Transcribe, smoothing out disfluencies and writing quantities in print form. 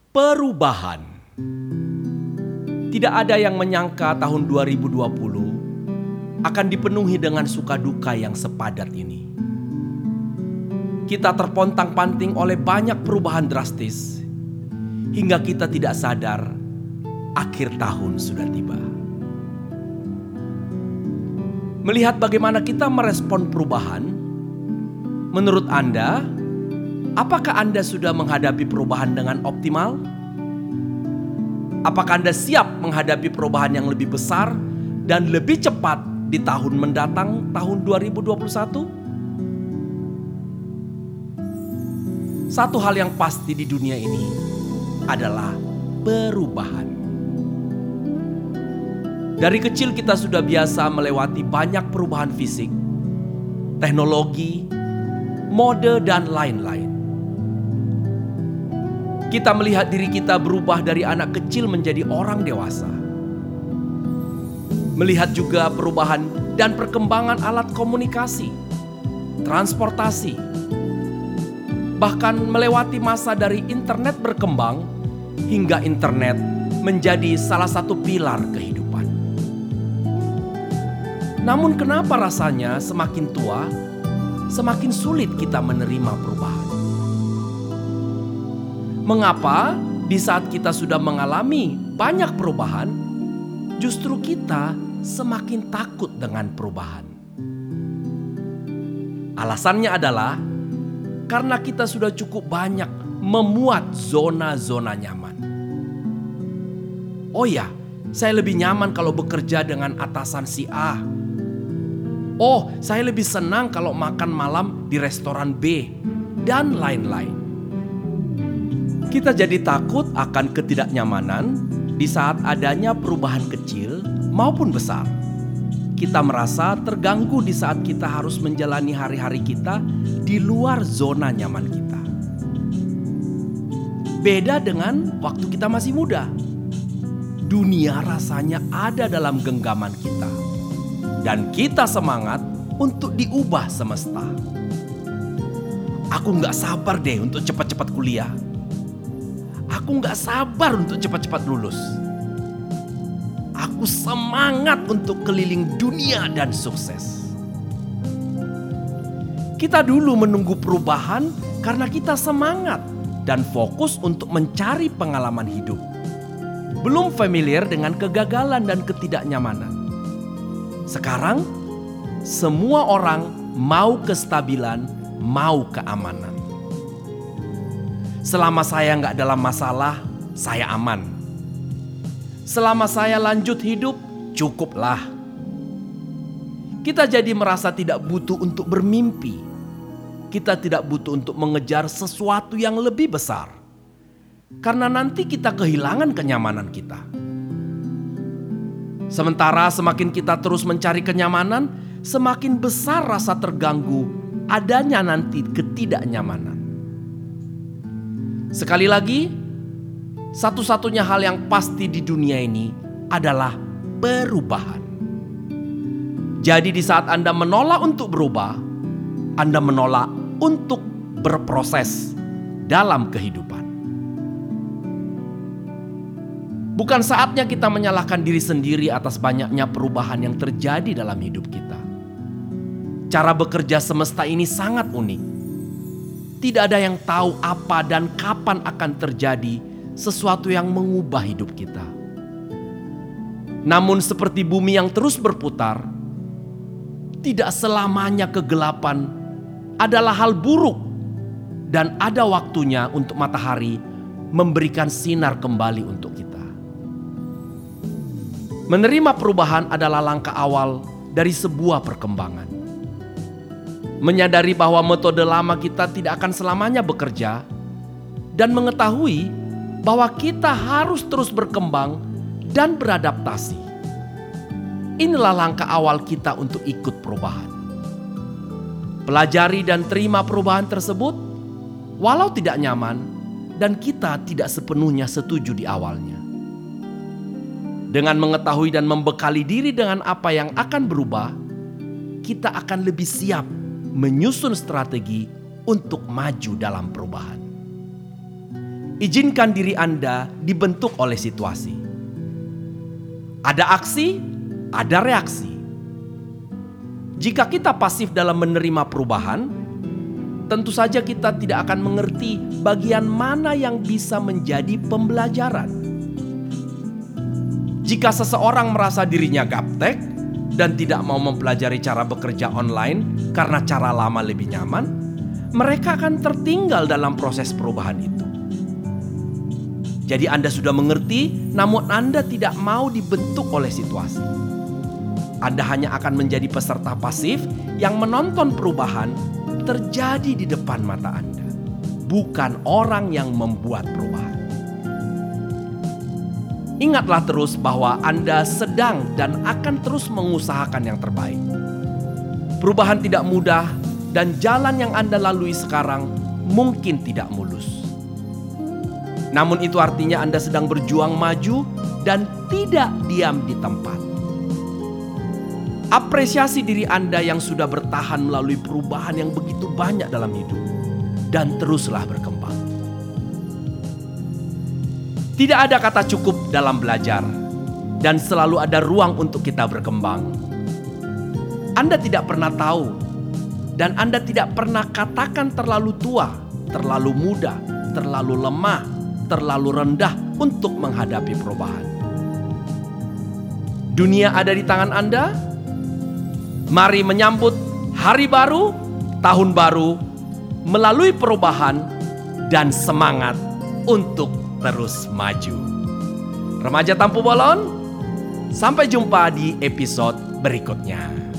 Perubahan. Tidak ada yang menyangka tahun 2020 akan dipenuhi dengan suka duka yang sepadat ini. Kita terpontang-panting oleh banyak perubahan drastis hingga kita tidak sadar akhir tahun sudah tiba. Melihat bagaimana kita merespon perubahan, menurut Anda, apakah Anda sudah menghadapi perubahan dengan optimal? Apakah Anda siap menghadapi perubahan yang lebih besar dan lebih cepat di tahun mendatang, tahun 2021? Satu hal yang pasti di dunia ini adalah perubahan. Dari kecil kita sudah biasa melewati banyak perubahan fisik, teknologi, mode, dan lain-lain. Kita melihat diri kita berubah dari anak kecil menjadi orang dewasa. Melihat juga perubahan dan perkembangan alat komunikasi, transportasi, bahkan melewati masa dari internet berkembang hingga internet menjadi salah satu pilar kehidupan. Namun kenapa rasanya semakin tua, semakin sulit kita menerima perubahan? Mengapa di saat kita sudah mengalami banyak perubahan, justru kita semakin takut dengan perubahan? Alasannya adalah karena kita sudah cukup banyak memuat zona-zona nyaman. Oh ya, saya lebih nyaman kalau bekerja dengan atasan si A. Oh, saya lebih senang kalau makan malam di restoran B, dan lain-lain. Kita jadi takut akan ketidaknyamanan di saat adanya perubahan kecil maupun besar. Kita merasa terganggu di saat kita harus menjalani hari-hari kita di luar zona nyaman kita. Beda dengan waktu kita masih muda. Dunia rasanya ada dalam genggaman kita. Dan kita semangat untuk diubah semesta. Aku gak sabar deh untuk cepat-cepat kuliah. Aku gak sabar untuk cepat-cepat lulus. Aku semangat untuk keliling dunia dan sukses. Kita dulu menunggu perubahan karena kita semangat dan fokus untuk mencari pengalaman hidup. Belum familiar dengan kegagalan dan ketidaknyamanan. Sekarang, semua orang mau kestabilan, mau keamanan. Selama saya nggak dalam masalah, saya aman. Selama saya lanjut hidup, cukuplah. Kita jadi merasa tidak butuh untuk bermimpi. Kita tidak butuh untuk mengejar sesuatu yang lebih besar. Karena nanti kita kehilangan kenyamanan kita. Sementara semakin kita terus mencari kenyamanan, semakin besar rasa terganggu adanya nanti ketidaknyamanan. Sekali lagi, satu-satunya hal yang pasti di dunia ini adalah perubahan. Jadi di saat Anda menolak untuk berubah, Anda menolak untuk berproses dalam kehidupan. Bukan saatnya kita menyalahkan diri sendiri atas banyaknya perubahan yang terjadi dalam hidup kita. Cara bekerja semesta ini sangat unik. Tidak ada yang tahu apa dan kapan akan terjadi sesuatu yang mengubah hidup kita. Namun seperti bumi yang terus berputar, tidak selamanya kegelapan adalah hal buruk dan ada waktunya untuk matahari memberikan sinar kembali untuk kita. Menerima perubahan adalah langkah awal dari sebuah perkembangan. Menyadari bahwa metode lama kita tidak akan selamanya bekerja dan mengetahui bahwa kita harus terus berkembang dan beradaptasi. Inilah langkah awal kita untuk ikut perubahan. Pelajari dan terima perubahan tersebut walau tidak nyaman dan kita tidak sepenuhnya setuju di awalnya. Dengan mengetahui dan membekali diri dengan apa yang akan berubah, kita akan lebih siap menyusun strategi untuk maju dalam perubahan. Izinkan diri Anda dibentuk oleh situasi. Ada aksi, ada reaksi. Jika kita pasif dalam menerima perubahan, tentu saja kita tidak akan mengerti bagian mana yang bisa menjadi pembelajaran. Jika seseorang merasa dirinya gaptek dan tidak mau mempelajari cara bekerja online karena cara lama lebih nyaman, mereka akan tertinggal dalam proses perubahan itu. Jadi Anda sudah mengerti, namun Anda tidak mau dibentuk oleh situasi. Anda hanya akan menjadi peserta pasif yang menonton perubahan terjadi di depan mata Anda, bukan orang yang membuat perubahan. Ingatlah terus bahwa Anda sedang dan akan terus mengusahakan yang terbaik. Perubahan tidak mudah dan jalan yang Anda lalui sekarang mungkin tidak mulus. Namun itu artinya Anda sedang berjuang maju dan tidak diam di tempat. Apresiasi diri Anda yang sudah bertahan melalui perubahan yang begitu banyak dalam hidup. Dan teruslah berkembang. Tidak ada kata cukup dalam belajar. Dan selalu ada ruang untuk kita berkembang. Anda tidak pernah tahu. Dan Anda tidak pernah katakan terlalu tua, terlalu muda, terlalu lemah, terlalu rendah untuk menghadapi perubahan. Dunia ada di tangan Anda. Mari menyambut hari baru, tahun baru, melalui perubahan dan semangat untuk terus maju. Remaja Tampu Bolon, sampai jumpa di episode berikutnya.